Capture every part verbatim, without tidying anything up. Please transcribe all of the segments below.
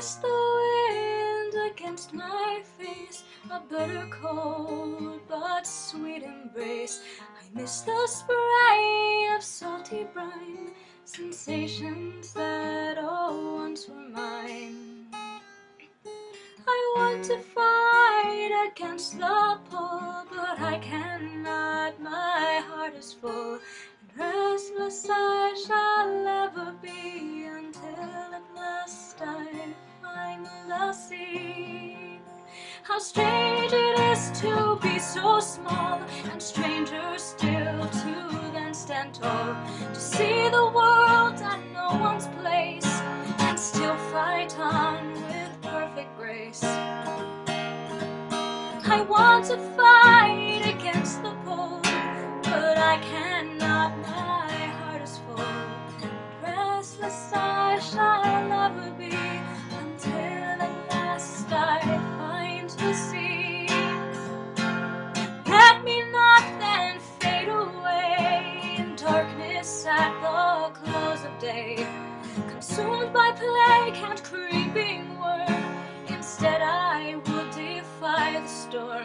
miss the wind against my face, a bitter cold but sweet embrace. I miss the spray of salty brine, sensations that oh once were mine. I want to fight against the pull, but I cannot, my heart is full, and restless I shall ever be, until at last I find the sea. How strange it is to be so small, and stranger still to then stand tall, to see the world and no one's place, and still fight on with perfect grace. I want to fight against the pull, but I cannot, my heart is full. Restless I shall ever be, until at last I find the sea. Let me not then fade away in darkness at the close of day, consumed by plague and creeping worm. Instead I will defy the storm,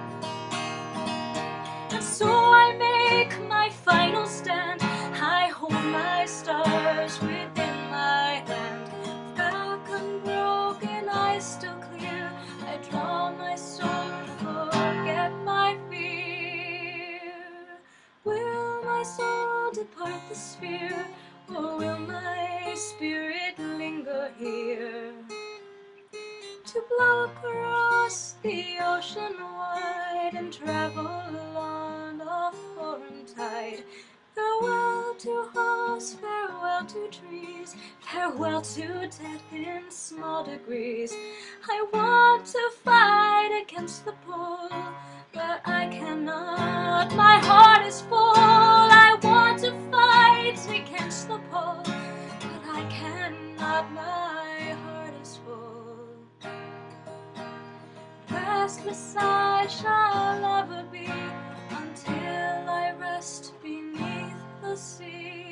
and so I make my final stand. I hold my stars within my hand. With back unbroken, eyes still clear, I draw my sword, forget my fear. Will my soul depart the sphere, or will my spirit linger here, to blow across the ocean wide and travel on a foreign tide? Farewell to halls, farewell to trees, farewell to death in small degrees. I want to fight against the pull, but I cannot, my heart is full. I want to fight against the pull, but I cannot, my heart is full. Restless I shall ever be, until I rest beneath the sea.